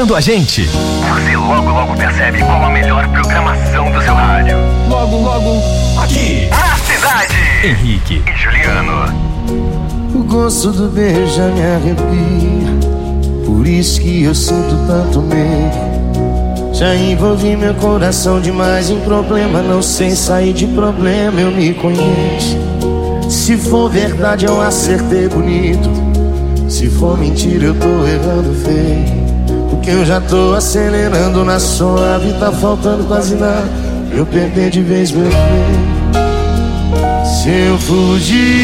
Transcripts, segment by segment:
escutando a gente. Você logo percebe qual a melhor programação do seu rádio. Logo, aqui. Na cidade. Henrique e Juliano. O gosto do beijo já me arrepia, por isso que eu sinto tanto medo. Já envolvi meu coração demais em problema, não sei sair de problema, eu me conheço. Se for verdade eu acertei bonito, se for mentira eu tô errando feio. Porque eu já tô acelerando na suave, tá faltando quase nada eu perder de vez meu bem. Se eu fugir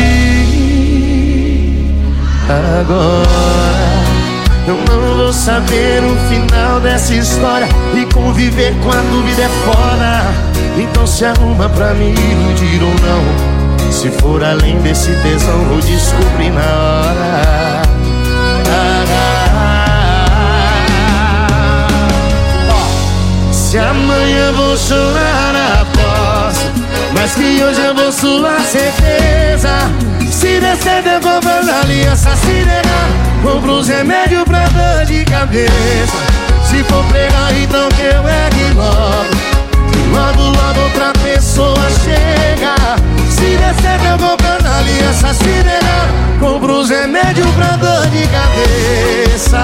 agora, eu não vou saber o final dessa história, e conviver com a dúvida é foda. Então se arruma pra me iludir ou não. Se for além desse tesão vou descobrir na hora. Se amanhã vou chorar, aposto, mas que hoje eu vou suar certeza. Se der certo eu vou fazer aliança, se negar compro os remédios pra dor de cabeça. Se for pregar então que eu ergue logo, logo outra pessoa chega. Se der certo eu vou fazer aliança, se negar compro os remédios pra dor de cabeça.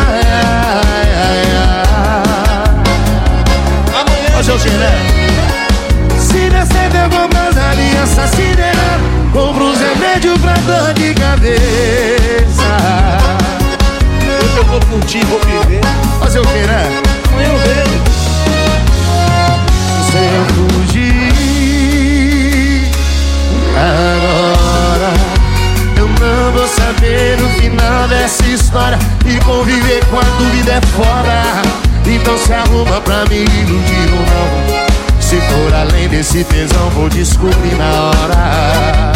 Ó, seu Xeré. Se der certo eu vou fazer aliança, se negar compro os remédios pra dor de cabeça. Hoje eu vou curtir, vou viver. Fazer o que, né? Amanhã eu vejo. Se eu fugir agora, eu não vou saber o final dessa história, e conviver com a dúvida é foda. Então se arruma pra me iludir ou não. Se for além desse tesão vou descobrir na hora.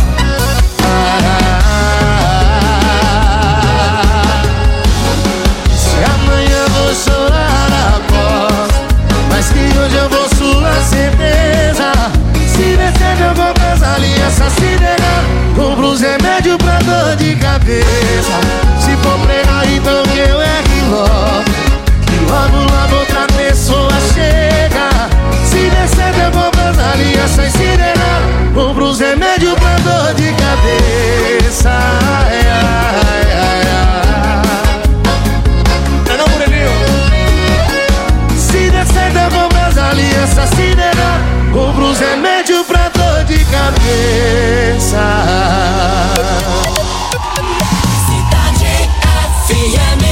Se amanhã vou chorar, aposto, mas que hoje eu vou suar certeza. Se der certo eu vou pras alianças, se negar compro os remédios pra dor de cabeça. Se for pregar então que eu ergue logo, que logo outra pessoa chega. Se der certo eu vou pras alianças, se negar compro os remédios pra dor de cabeça. Não, Moreninho. Se der certo eu vou pras alianças, se negar compro os remédios pra dor de cabeça. Cidade FM.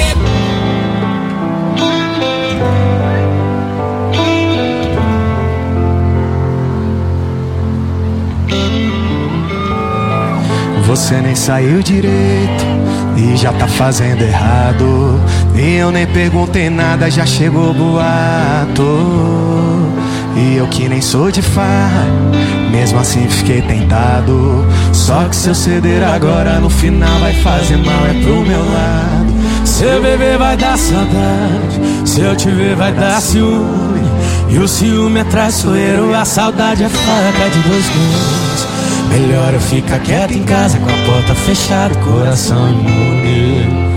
Você nem saiu direito e já tá fazendo errado. E eu nem perguntei nada, já chegou boato. E eu que nem sou de farra, mesmo assim fiquei tentado. Só que se eu ceder agora, no final vai fazer mal, é pro meu lado. Se eu beber vai dar saudade, se eu te ver vai dar ciúme. E o ciúme é traiçoeiro, a saudade é faca de dois gumes. Melhor eu ficar quieto em casa, com a porta fechada, coração imune.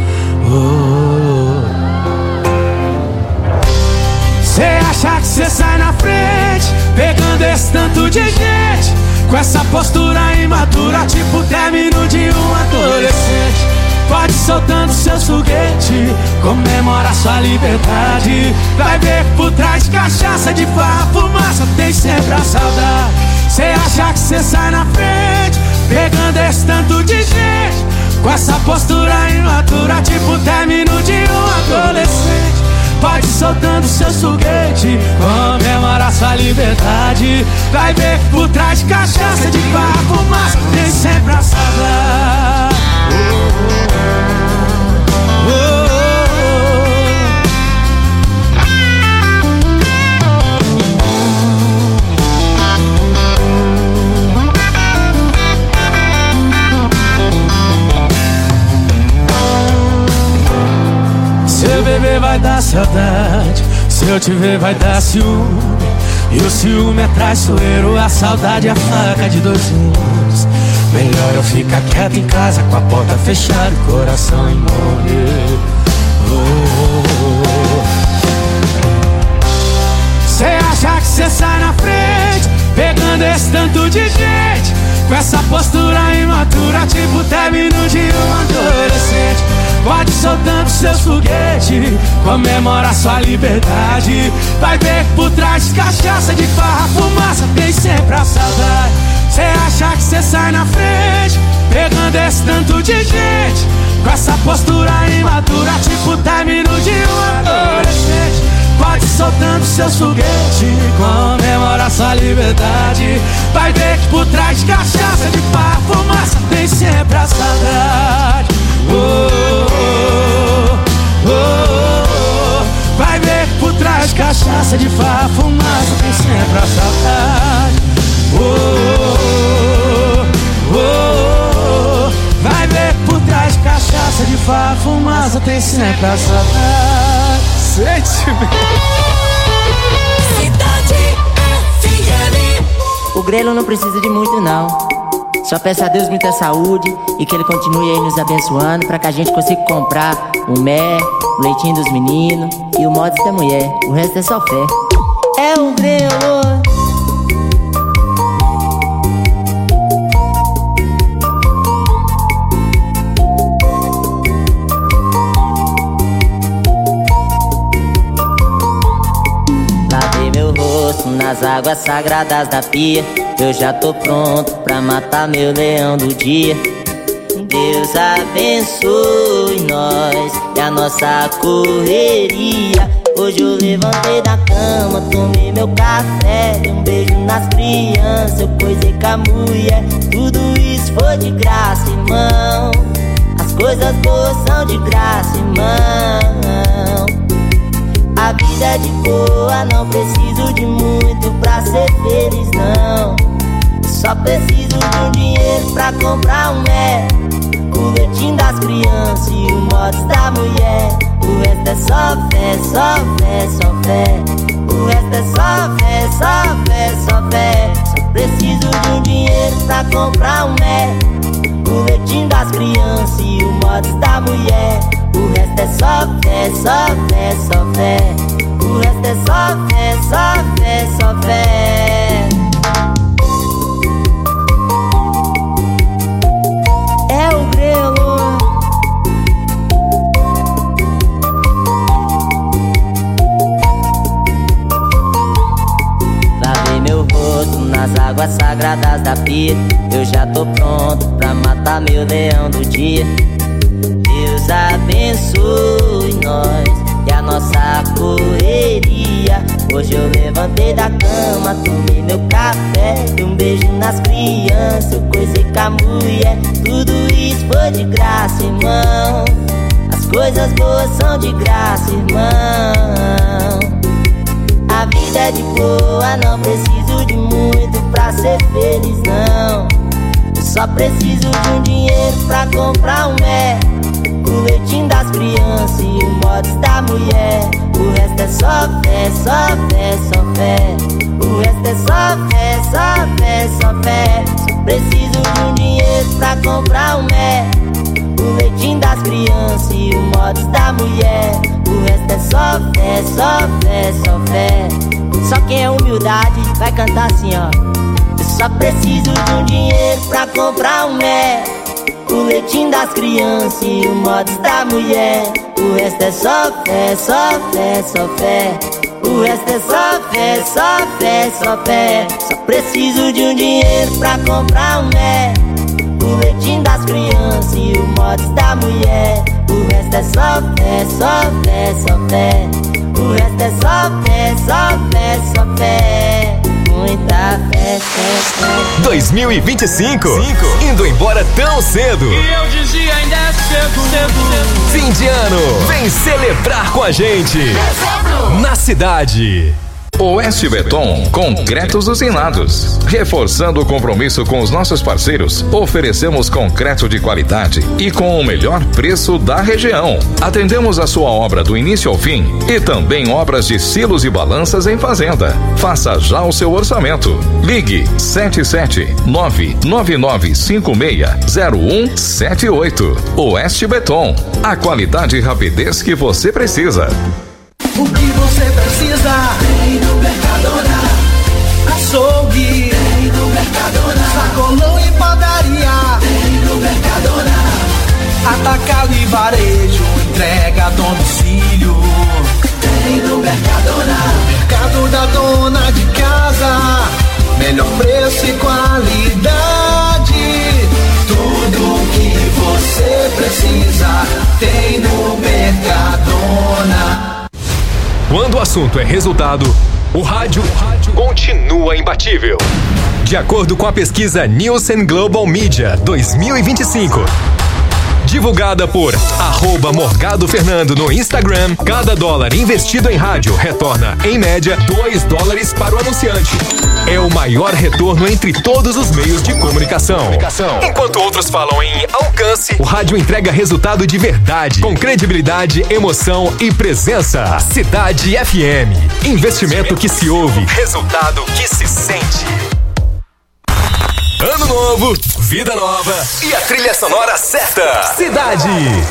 Cê acha que cê sai na frente, pegando esse tanto de gente, com essa postura imatura, tipo término de um adolescente. Pode ir soltando seus foguetes, comemora sua liberdade. Vai ver que por trás de cachaça, de farra, fumaça, tem sempre a saudade. Cê acha que cê sai na frente, pegando esse tanto de gente, com essa postura imatura, tipo término de um adolescente. Pode ir soltando seus foguetes, comemora sua liberdade. Vai ver que por trás de cachaça, de farra, fumaça, tem sempre a saudade. Se eu beber vai dar saudade, se eu te ver vai dar ciúme. E o ciúme é traiçoeiro, a saudade é a faca de dois gumes. Melhor eu ficar quieto em casa, com a porta fechada e coração imune. acha que cê sai na frente, pegando esse tanto de gente, com essa postura imatura, tipo término de um adolescente. Pode soltando seus foguetes, comemora sua liberdade. Vai ver que por trás de cachaça, de farra, fumaça, tem sempre a saudade. Cê acha que cê sai na frente, pegando esse tanto de gente, com essa postura imatura, tipo término de um adolescente. Pode soltando seus foguetes, comemora sua liberdade. Vai ver que por trás de cachaça, de farra, fumaça, tem sempre a saudade. Vai ver que por trás de cachaça, de farra, fumaça, tem sempre a saudade. Vai ver que por trás de cachaça, de farra, fumaça, tem sempre a saudade. Cidade FM. O Grelo não precisa de muito não, só peça a Deus muita saúde e que Ele continue aí nos abençoando, pra que a gente consiga comprar o mé, o leitinho dos meninos e o mods da mulher. O resto é só fé. É o Grelo. Lavei meu rosto nas águas sagradas da pia, eu já tô pronto pra matar meu leão do dia. Deus abençoe nós e a nossa correria. Hoje eu levantei da cama, tomei meu café, dei um beijo nas crianças, eu coisei com a mulher. Tudo isso foi de graça, irmão. As coisas boas são de graça, irmão. A vida é de boa, não preciso de muito pra ser feliz, não. Só preciso de um dinheiro pra comprar um o leitinho das crianças e o mods da mulher. O resto é só fé, só fé, só fé. O resto é só fé, só fé, só fé. Só preciso de um dinheiro pra comprar um o leitinho das crianças e o mods da mulher. O resto é só fé, só fé, só fé. O resto é só fé, só fé, só fé. É o Grelo. Lavei meu rosto nas águas sagradas da pia, eu já tô pronto pra matar meu leão do dia. Deus abençoe nós e a nossa correria. Hoje eu levantei da cama, tomei meu café, dei um beijo nas crianças, eu coisei com a mulher. Tudo isso foi de graça, irmão. As coisas boas são de graça, irmão. A vida é de boa, não preciso de muito pra ser feliz, não. Eu só preciso de um dinheiro pra comprar um o leitinho das crianças e o mods da mulher. O resto é só fé, só fé, só fé. O resto é só fé, só fé, só fé. Só preciso de um dinheiro pra comprar um o leitinho das crianças e o mods da mulher. O resto é só fé, só fé, só fé. Só quem é humildade vai cantar assim, ó. Eu só preciso de um dinheiro pra comprar um o leitinho das crianças e o mods da mulher. O resto é só fé, só fé, só fé. O resto é só fé, só fé, só fé. Só preciso de um dinheiro pra comprar um o leitinho das crianças e o mods da mulher. O resto é só fé, só fé, só fé. O resto é só fé, só fé, só fé. Muita fé, fé, fé. 2025 indo embora tão cedo. E eu dizia ainda é cedo, cedo. Fim de ano, vem celebrar com a gente na cidade. Oeste Beton, concretos usinados. Reforçando o compromisso com os nossos parceiros, oferecemos concreto de qualidade e com o melhor preço da região. Atendemos a sua obra do início ao fim e também obras de silos e balanças em fazenda. Faça já o seu orçamento. Ligue 77999560178. Oeste Beton, a qualidade e rapidez que você precisa. O que você precisa tem no Mercadona. açougue, tem no Mercadona. Sacolão e padaria, tem no Mercadona. Atacado e varejo, entrega a domicílio, tem no Mercadona. Mercado da dona de casa, melhor preço e qualidade. Tudo que você precisa tem no Mercadona. Quando o assunto é resultado, o rádio continua imbatível. De acordo com a pesquisa Nielsen Global Media 2025, divulgada por @MorgadoFernando no Instagram, cada dólar investido em rádio retorna, em média, $2 para o anunciante. É o maior retorno entre todos os meios de comunicação. Enquanto outros falam em alcance, o rádio entrega resultado de verdade, com credibilidade, emoção e presença. Cidade FM. Investimento que se ouve, resultado que se sente. Ano novo, vida nova e a trilha sonora certa. Cidade.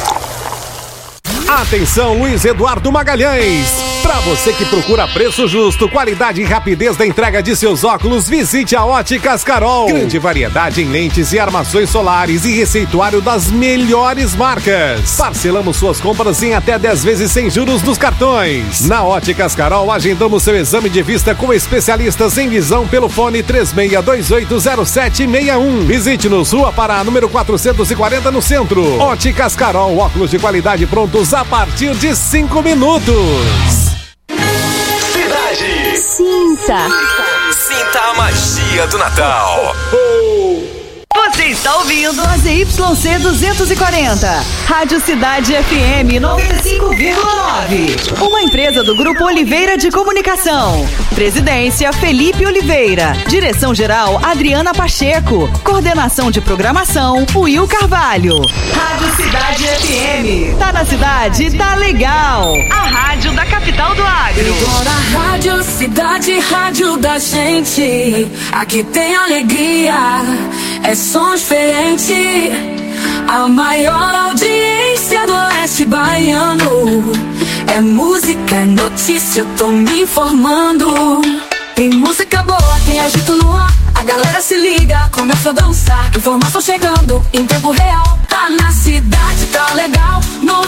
Atenção, Luiz Eduardo Magalhães. Para você que procura preço justo, qualidade e rapidez da entrega de seus óculos, visite a Óticas Carol. Grande variedade em lentes e armações solares e receituário das melhores marcas. Parcelamos suas compras em até 10 vezes sem juros nos cartões. Na Óticas Carol, agendamos seu exame de vista com especialistas em visão pelo fone 36280761. Visite-nos, Rua Pará, número 440, no centro. Óticas Carol, óculos de qualidade prontos a partir de 5 minutos. Cidade. Sinta a magia do Natal. Você está ouvindo a ZYC 240, Rádio Cidade FM 95,9. Uma empresa do Grupo Oliveira de Comunicação. Presidência Felipe Oliveira. Direção-geral Adriana Pacheco. Coordenação de programação Will Carvalho. Rádio Cidade FM. Tá na cidade, tá legal. A rádio da capital do agro. agora. Rádio Cidade, rádio da gente. Aqui tem alegria, é som diferente. A maior audiência do Oeste Baiano. É música, é notícia, eu tô me informando. Tem música boa, tem agito no ar. A galera se liga, começa a dançar. Informação chegando em tempo real. Tá na cidade, tá legal.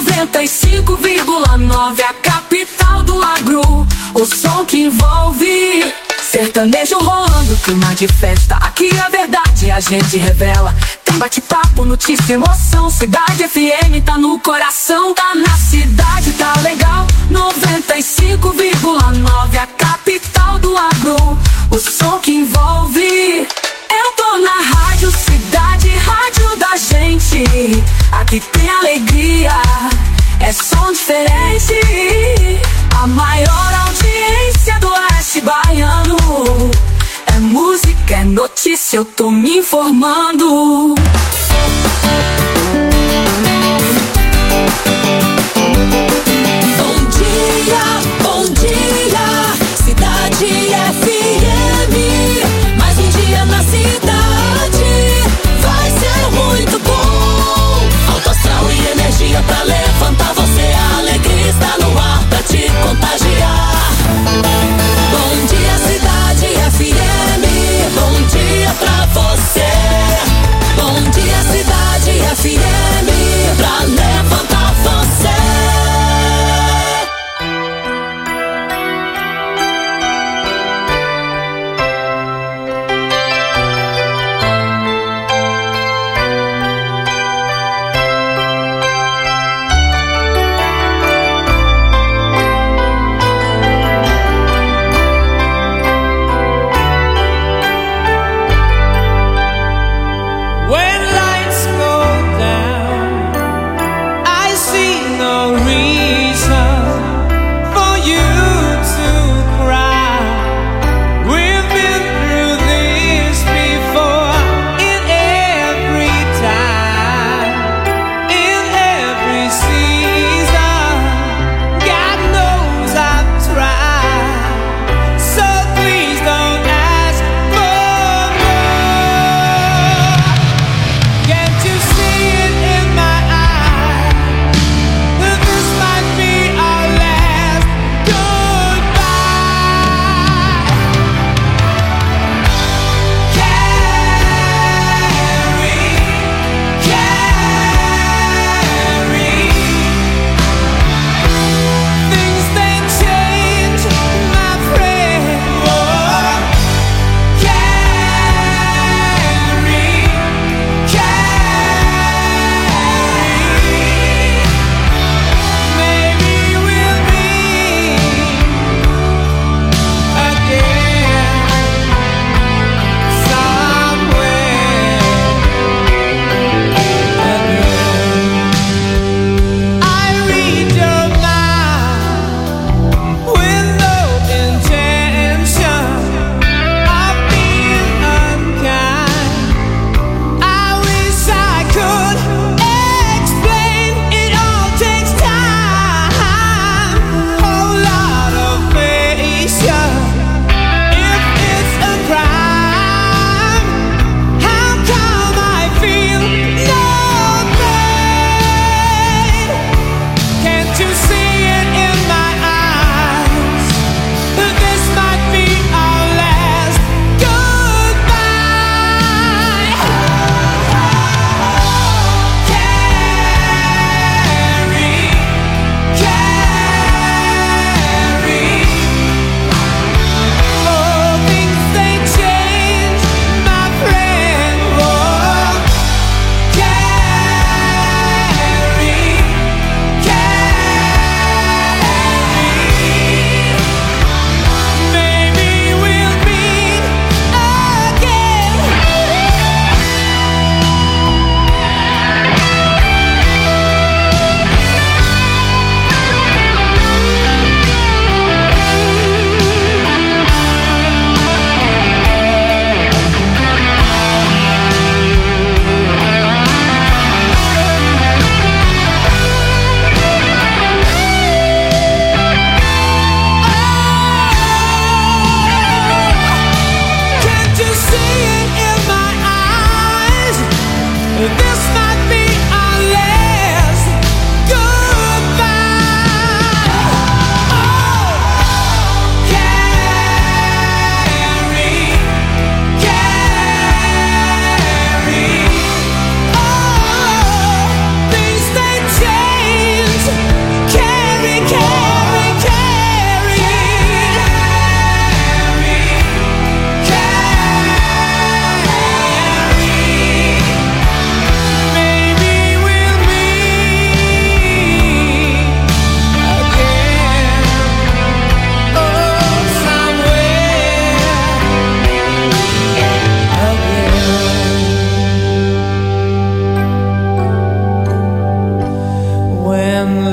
95,9, a capital do agro. O som que envolve. Sertanejo rolando, clima de festa. Aqui a verdade a gente revela. Tem bate-papo, notícia, emoção. Cidade FM tá no coração. Tá na cidade, tá legal. 95,9, a capital do agro. O som que envolve. Eu tô na Rádio Cidade, rádio da gente. Aqui tem alegria, é som diferente. A maior audiência do Oeste Baiano. É música, é notícia, eu tô me informando. Bom dia, Cidade FM. Mais um dia na cidade, vai ser muito bom. Alto astral e energia pra levantar você. A alegria está no ar pra te contagiar. Bom dia, Cidade FM. Bom dia pra você. Bom dia, Cidade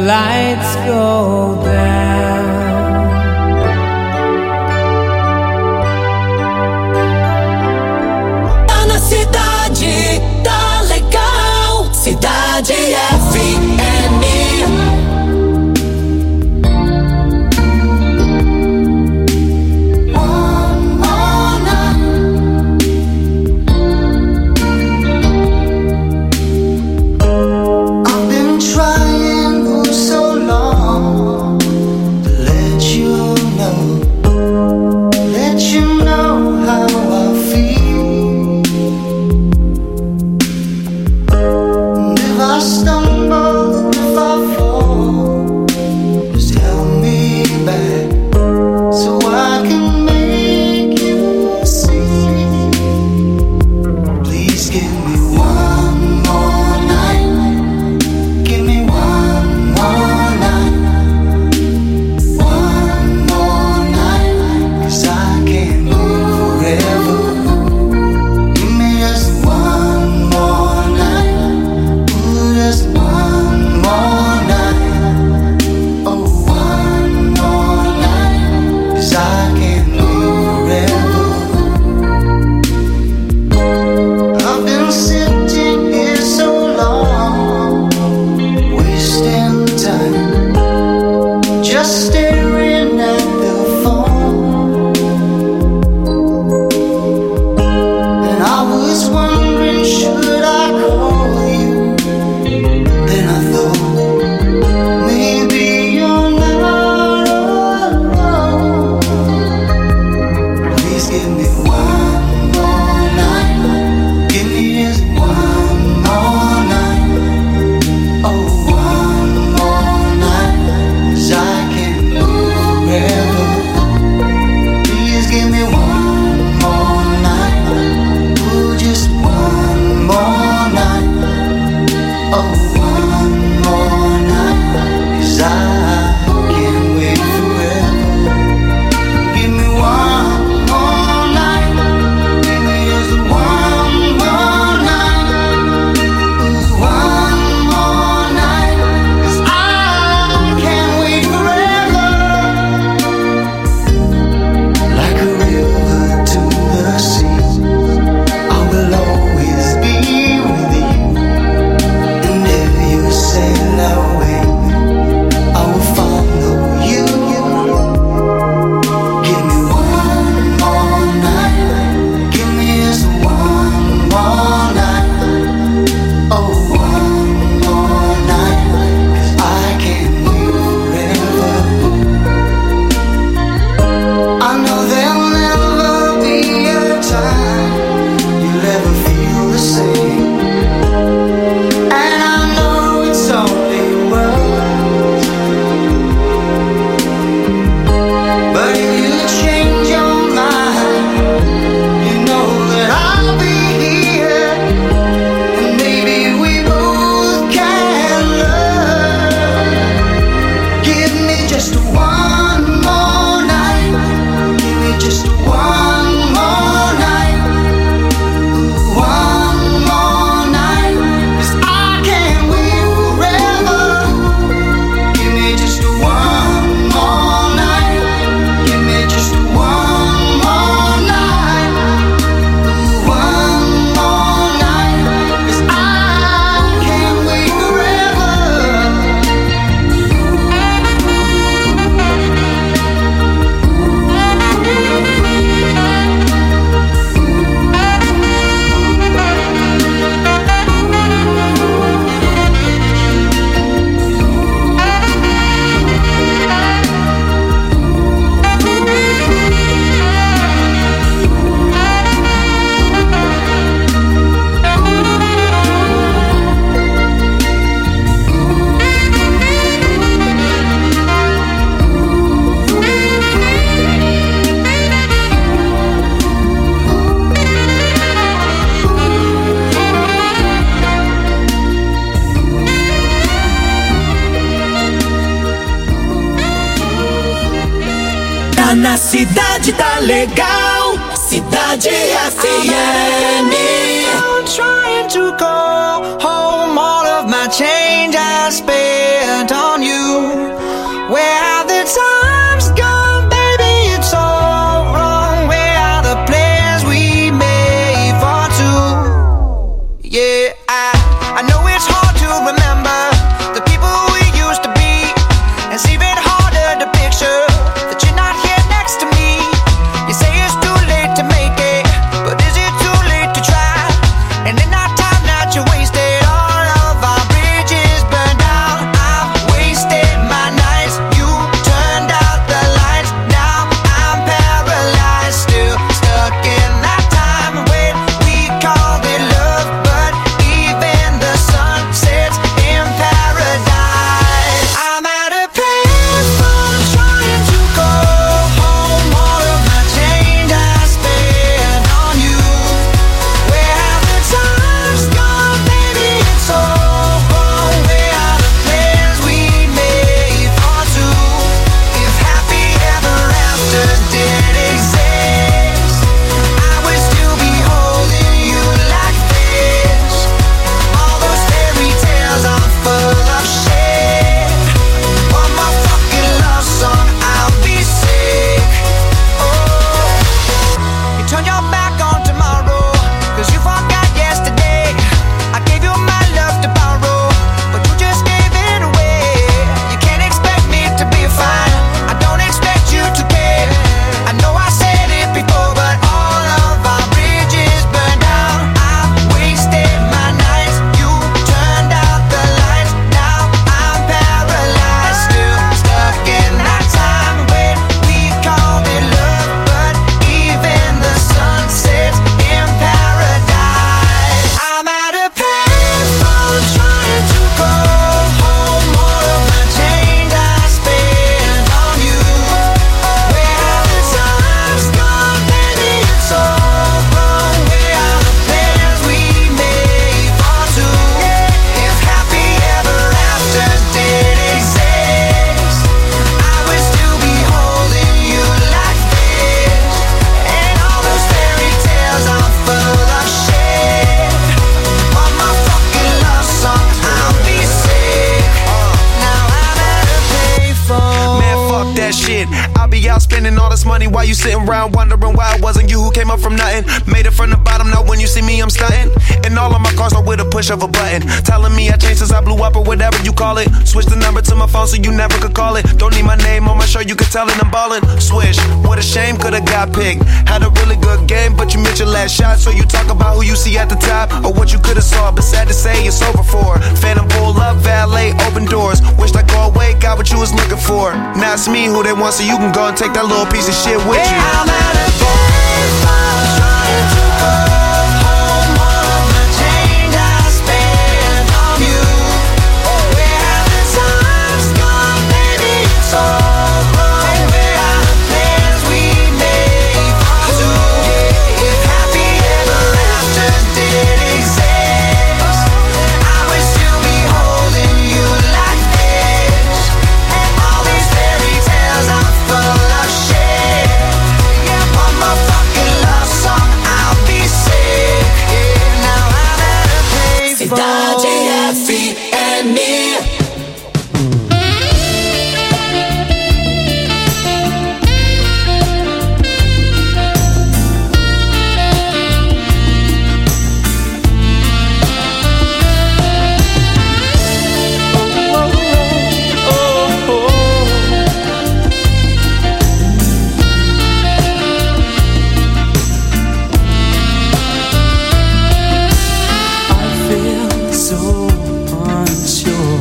lights go down. Tá na cidade, tá legal. Cidade FM. Na cidade tá legal, Cidade FM. I'm trying to call home all of my change I spent on you. out spending all this money while you sitting around wondering why it wasn't you who came up from nothing. Made it from the bottom, now when you see me I'm stunting. And all of my cars are with a push of a button. Telling me I changed since I blew up or whatever you call it. Switch the number to my phone so you never could call it. Don't need my name on my shirt, you could tell it I'm ballin'. Swish, what a shame, could've got picked. Had a really good game, but you missed your last shot. So you talk about who you see at the top or what you could've saw, but sad to say it's over for. Phantom pull up, valet, open doors. Wished I go away, got what you was looking for. Now it's me who they want, so you can go and take that little piece of shit with you. I'm at a baseball trying to go home. All of the change I spent on you. Where have the times gone, baby? It's all wrong. Where are the plans we made for two? If happy ever after did exist, I wish to be holding you like this. And all these fairy tales are full of shit. Yeah, one more fucking love song, I'll be sick. Yeah, now I'm at a payphone. Cidade FM. I feel so unsure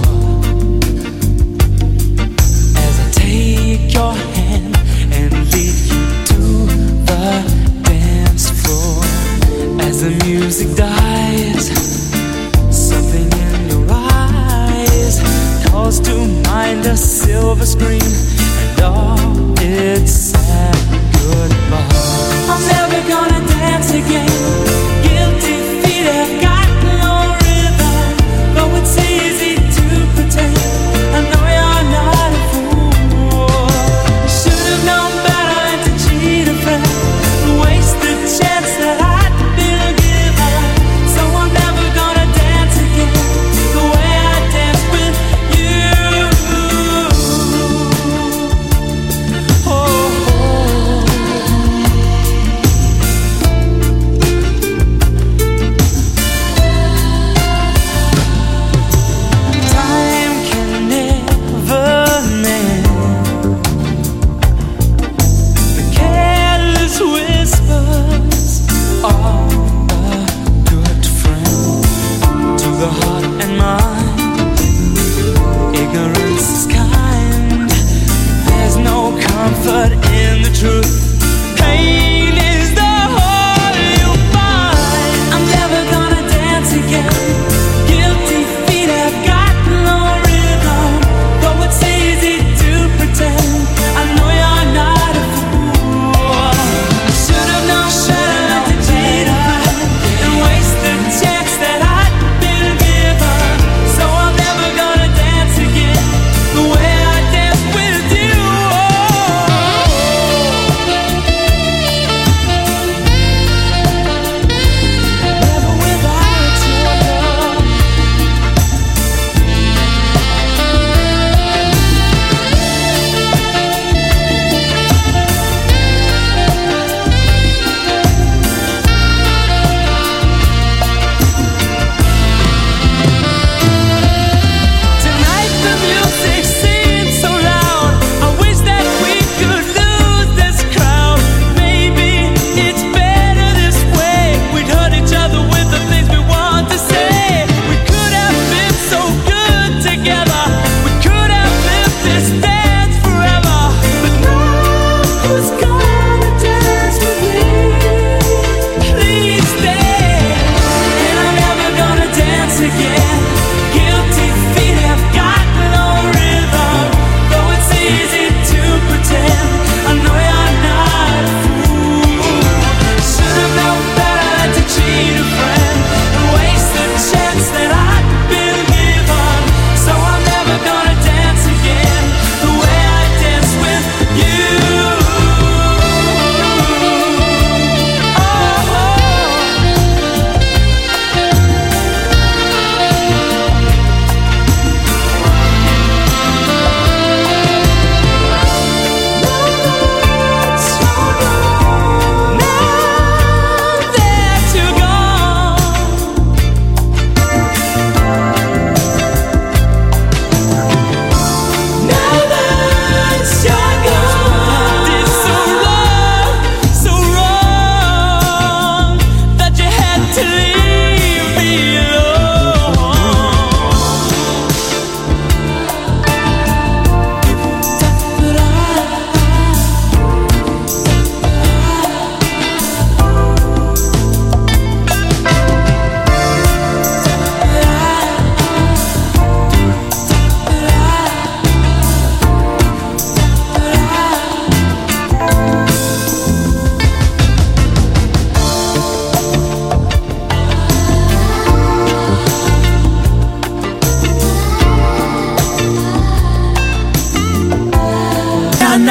as I take your hand and lead you to the dance floor. As the music dies, something in your eyes calls to mind a silver screen and all its sad goodbye. I'm never gonna dance again. Guilty feet have got no rhythm, though it's easy to pretend. I know you're not a fool. You should have known better than to cheat a friend, waste the chance that I'd been given. So I'm never gonna dance again the way I danced with you.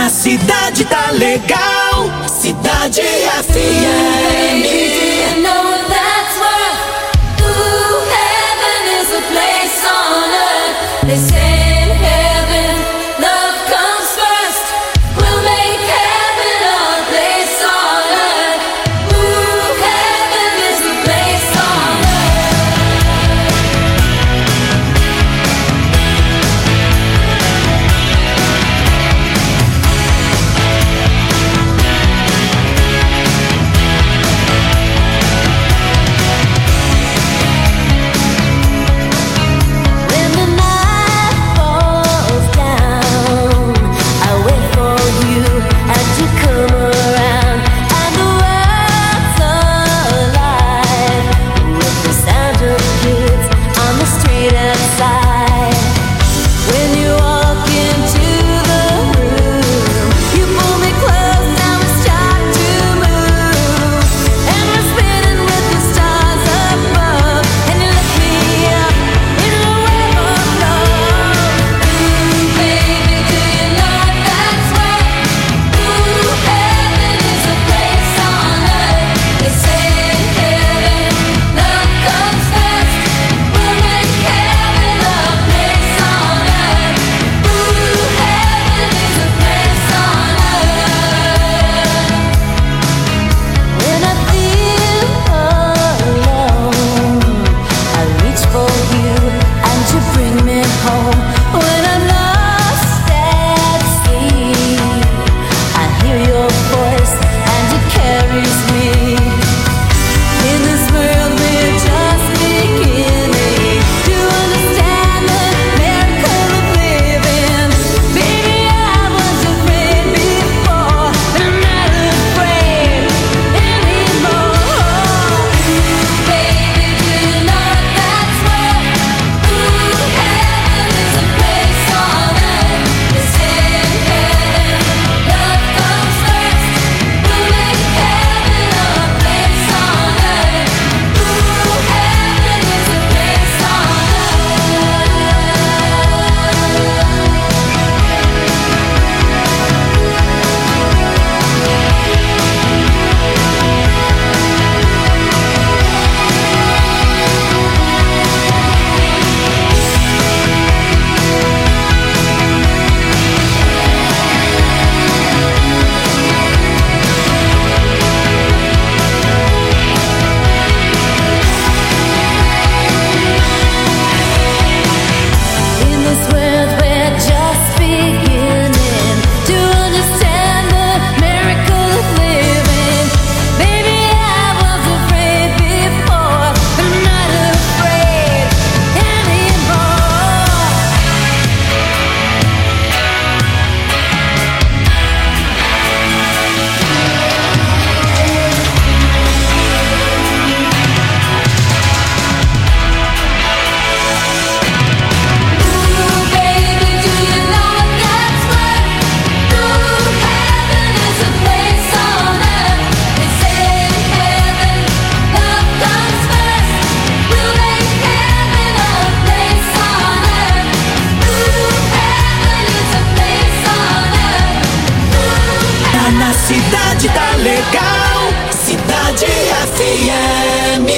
Na cidade tá legal, Cidade FM. You know that's where heaven is a place on earth. They say in heaven love comes first. We'll make heaven a place on earth. Heaven is a place on cidade tá legal, Cidade FM.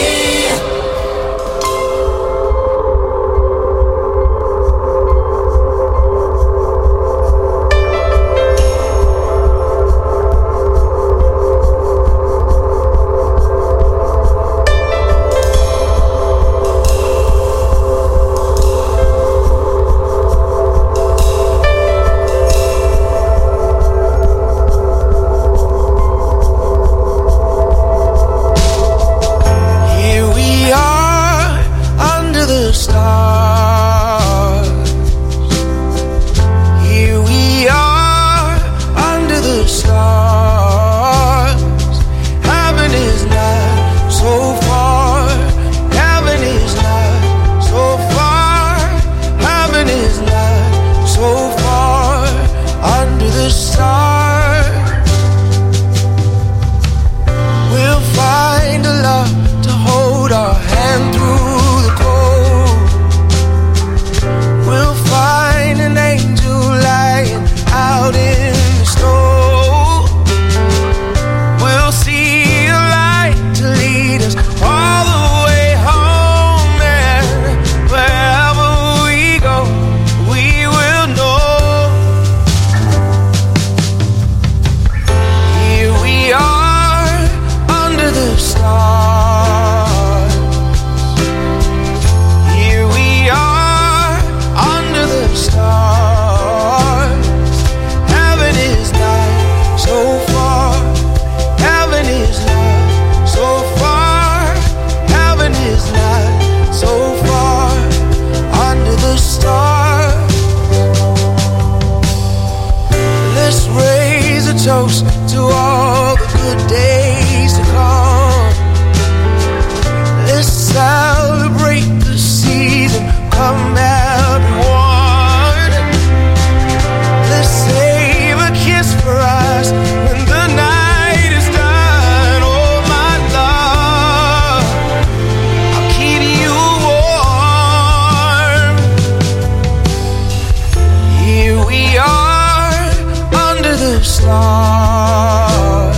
stars.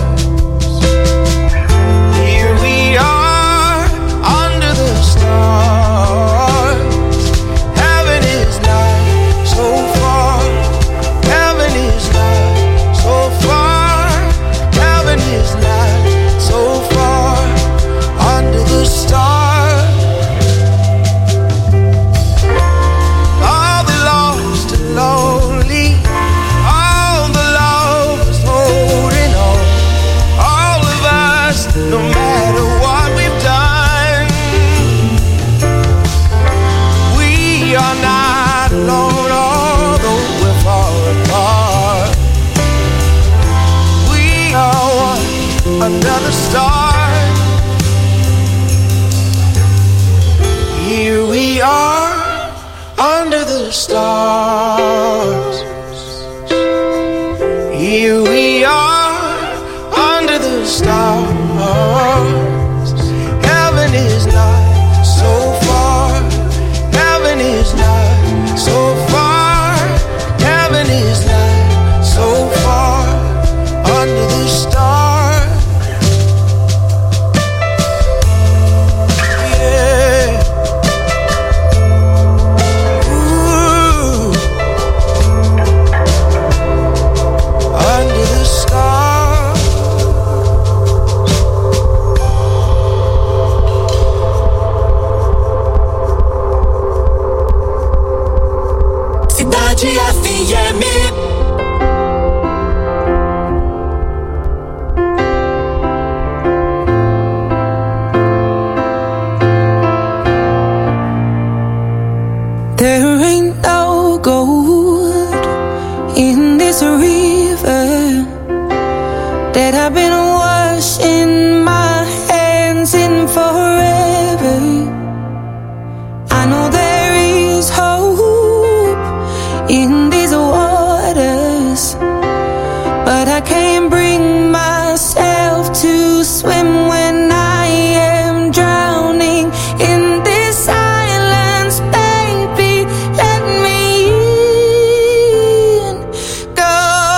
Here we are under the stars. Heaven is not so far. Heaven is not so far. Heaven is not so far under the stars. All the lost and lonely, all the lovers holding on, all of us, no matter what we've done, we are not alone, although we're far apart. We are one under the stars. Here we are under the stars. Here we are under the stars. Heaven is not so far. Heaven is not so far. Heaven is not so far under the stars. Yeah. Ooh. Under the stars. Cidade FM. There ain't no gold in this river that I've been washing my hands in forever. I know there is hope in these waters, but I can't bring myself to swim when I am drowning in this silence. Baby, let me in. Go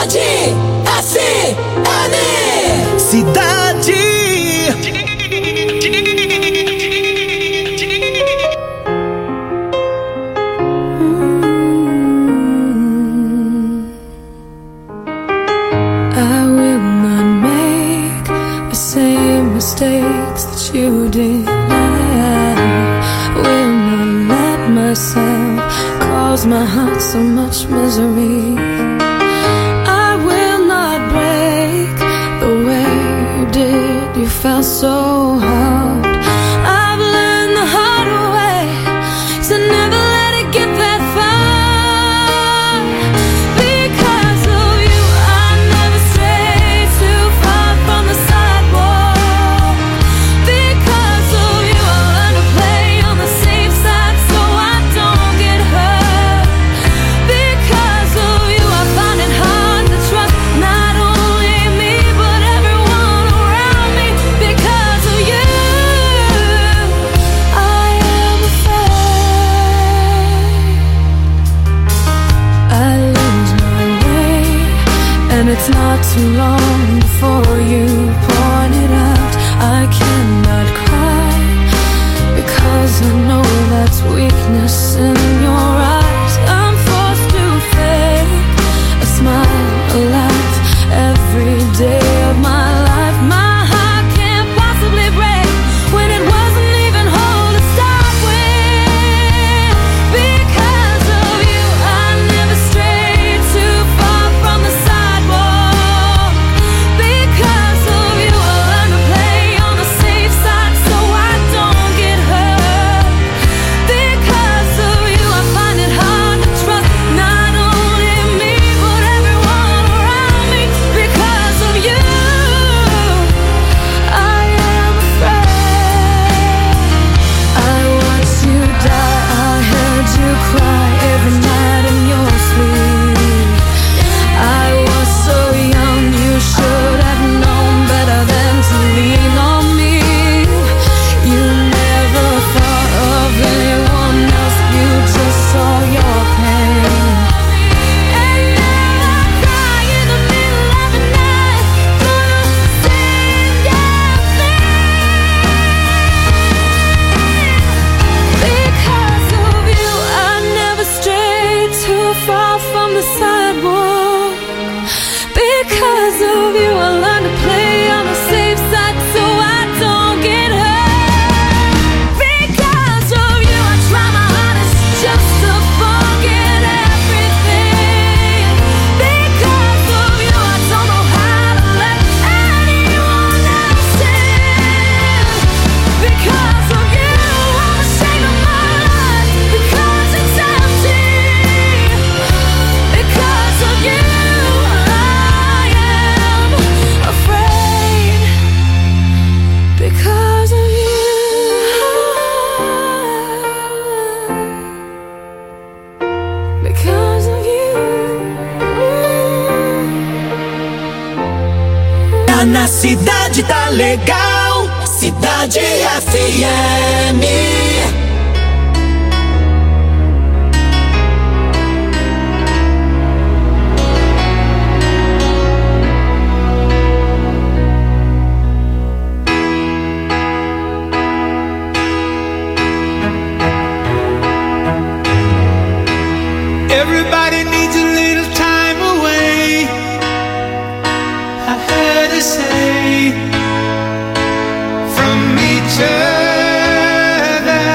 Cidade FM. Cidade. I will not make the same mistakes that you did. I will not let myself cause my heart so much misery. I will not break the way you did. You felt so hard. I've learned the hard way to never let it get that far. Because of you, I never strayed too far from the sidewalk. Because of you, I learned to play on the safe side so I don't get hurt. Because of you, I find it hard to trust not only me but everyone around me. Because of you, I am afraid I lose my way, and it's not too long before you point it out. I cannot cry because I know that's weakness in your eyes. I'm forced to fake a smile, a laugh every day of my life. My heart can't possibly break when it wasn't even whole to start with. Because of you, I never strayed too far from the sidewalk. Because of you, I learned to play on the safe side so I don't get hurt. Because of you, I find it hard to trust not only me but everyone around me. Because of you, I am afraid. I watched you die, I heard you cry every night in your sleep. I was so young, you should have known better than to lean on me. You never thought of anyone else, you just saw your pain. And now I cry in the middle of the night for the same damn thing. Because of you, I never strayed too far from the sidewalk. Because of you, I learned to play on the safe side so I don't get hurt. Because of you, I try my hardest just to forget everything. Because of you, I don't know how to let anyone else in. Because of you, I'm ashamed of my life because it's empty. Because of you, I am afraid. Because of you, because of you. Tá na cidade, tá legal. Cidade FM. Everybody needs a little time away, I heard her say, from each other.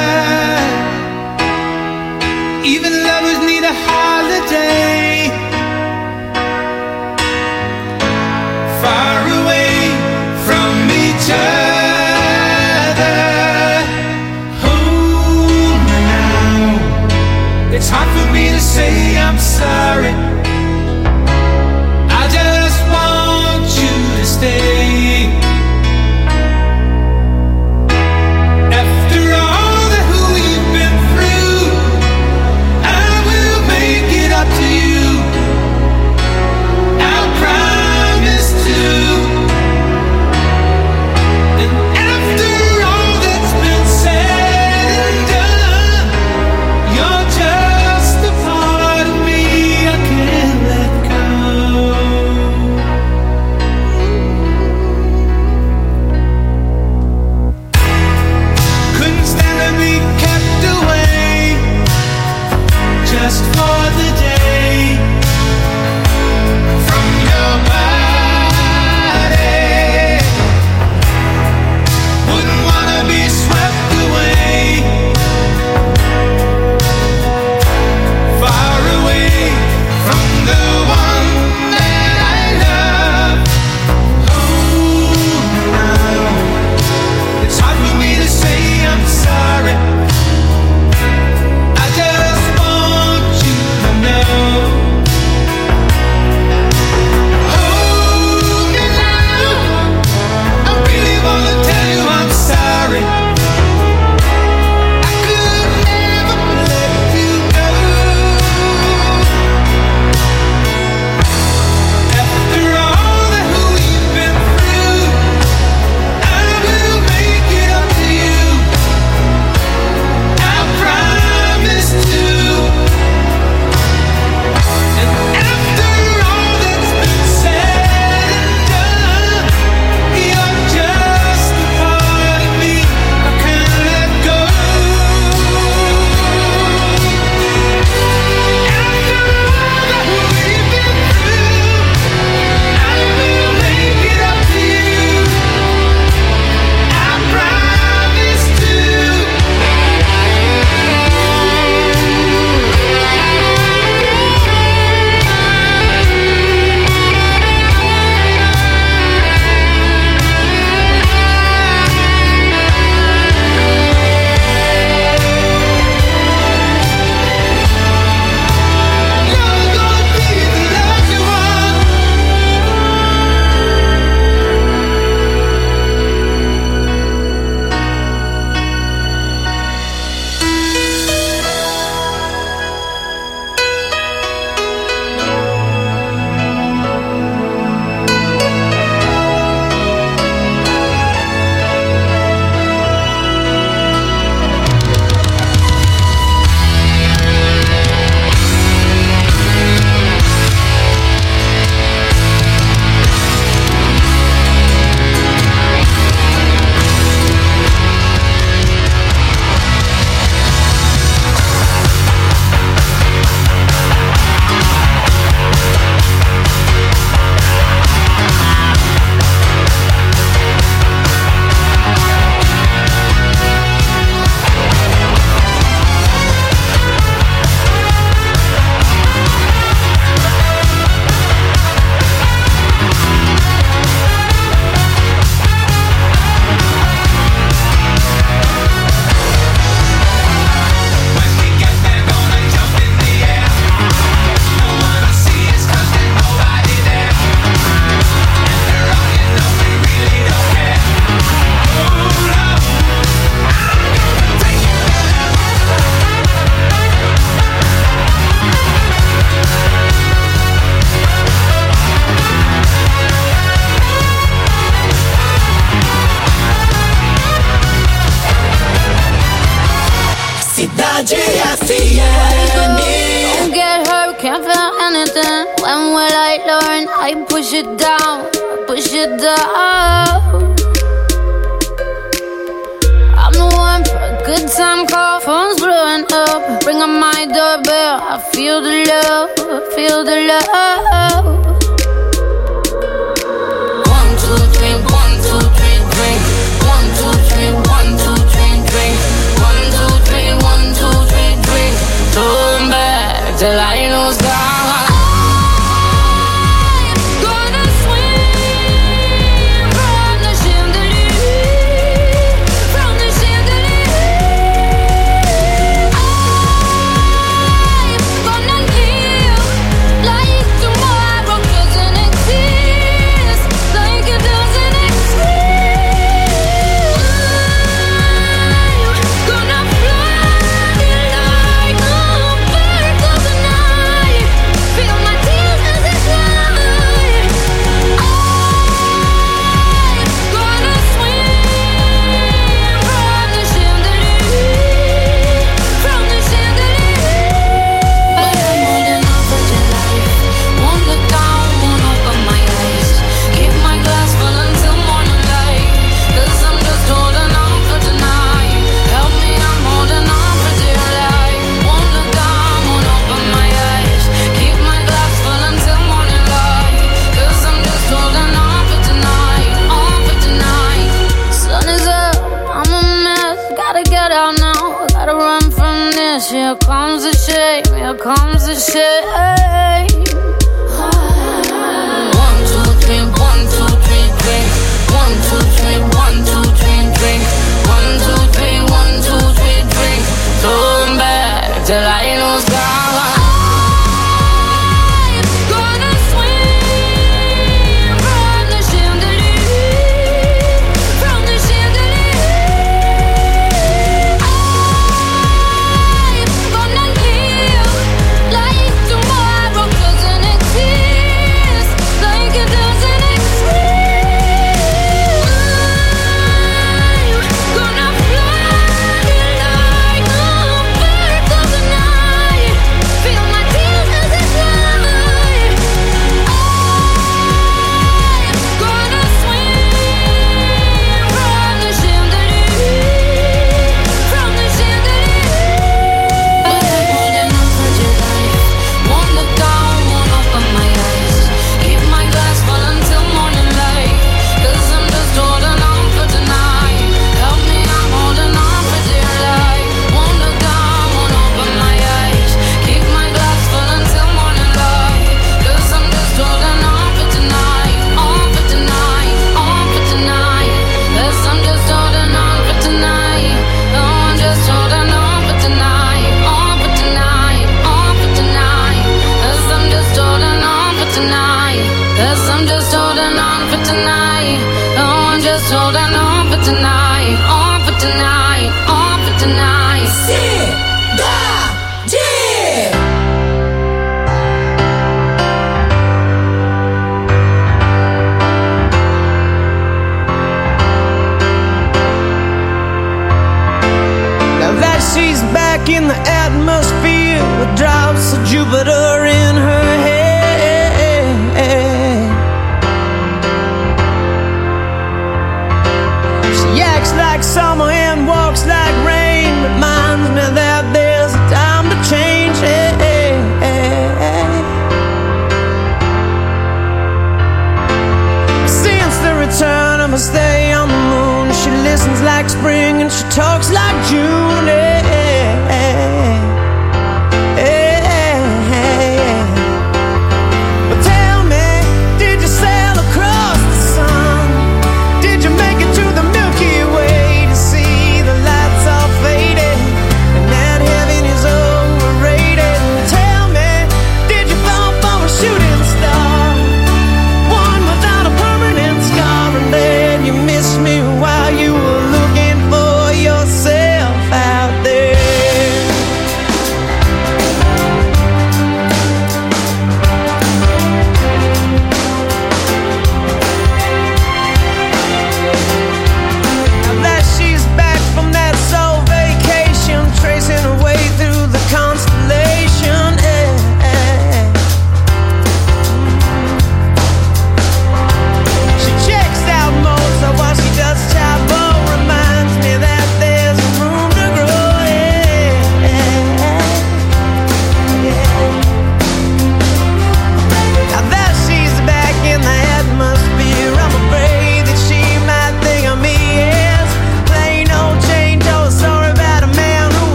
When will I learn? I push it down, push it down. I'm the one for a good time call, phone's blowing up. Bring up my doorbell, I feel the love, feel the love. 1, 2, 3, 1, 2, 3, drink. 1, 2, 3, 1, 2, 3, drink. 1, 2, 3, 1, 2, 3, drink. Turn back till I lose God. Here comes the shame, here comes the shame. 1, 2, 3, 1, 2, 3, drink. 1, 2, 3, 1, 2, 3, drink. 1, 2, 3, 1, 2, 3, drink. Turn back till I lose God. In the atmosphere with drops of Jupiter in her head. She acts like summer and walks like rain, reminds me that there's a time to change. Since the return of her stay on the moon, she listens like spring and she talks like June.